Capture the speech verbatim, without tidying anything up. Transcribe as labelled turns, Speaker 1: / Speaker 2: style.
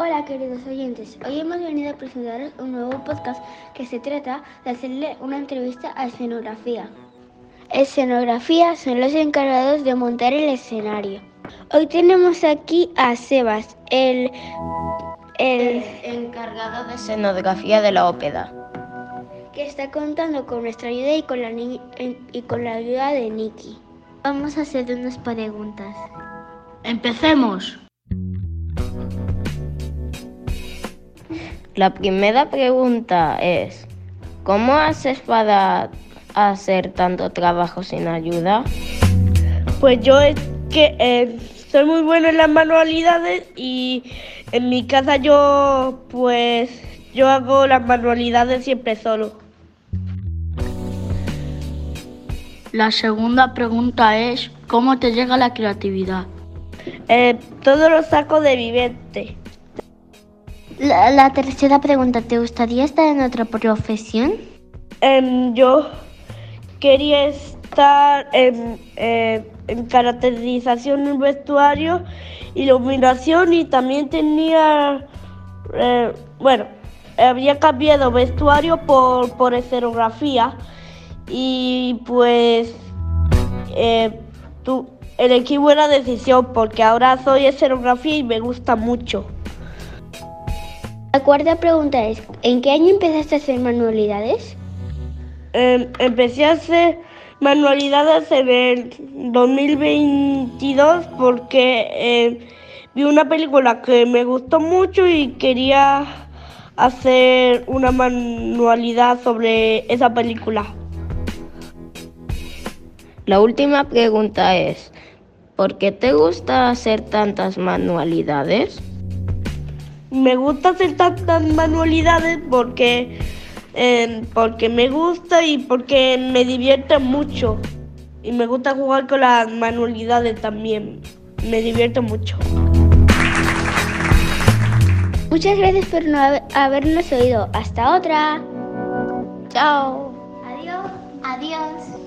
Speaker 1: Hola queridos oyentes, hoy hemos venido a presentaros un nuevo podcast que se trata de hacerle una entrevista a escenografía. Escenografía son los encargados de montar el escenario. Hoy tenemos aquí a Sebas, el, el,
Speaker 2: el encargado de escenografía de la ópera,
Speaker 1: que está contando con nuestra ayuda y con la, ni- y con la ayuda de Nikki. Vamos a hacer unas preguntas.
Speaker 3: ¡Empecemos!
Speaker 2: La primera pregunta es, ¿cómo haces para hacer tanto trabajo sin ayuda?
Speaker 3: Pues yo es que eh, soy muy bueno en las manualidades y en mi casa yo pues yo hago las manualidades siempre solo.
Speaker 4: La segunda pregunta es, ¿cómo te llega la creatividad?
Speaker 3: Eh, todo lo saco de mi mente.
Speaker 1: La, la tercera pregunta, ¿te gustaría estar en otra profesión?
Speaker 3: Eh, yo quería estar en, eh, en caracterización en vestuario, iluminación y también tenía, eh, bueno, había cambiado vestuario por, por escenografía y pues eh, tu, elegí buena decisión porque ahora soy escenografía y me gusta mucho.
Speaker 1: La cuarta pregunta es, ¿en qué año empezaste a hacer manualidades?
Speaker 3: Eh, empecé a hacer manualidades en el dos mil veintidós porque eh, vi una película que me gustó mucho y quería hacer una manualidad sobre esa película.
Speaker 2: La última pregunta es, ¿por qué te gusta hacer tantas manualidades?
Speaker 3: Me gusta hacer tantas manualidades porque, eh, porque me gusta y porque me divierte mucho. Y me gusta jugar con las manualidades también. Me divierte mucho.
Speaker 1: Muchas gracias por no haber- habernos oído. Hasta otra.
Speaker 2: Chao.
Speaker 1: Adiós. Adiós.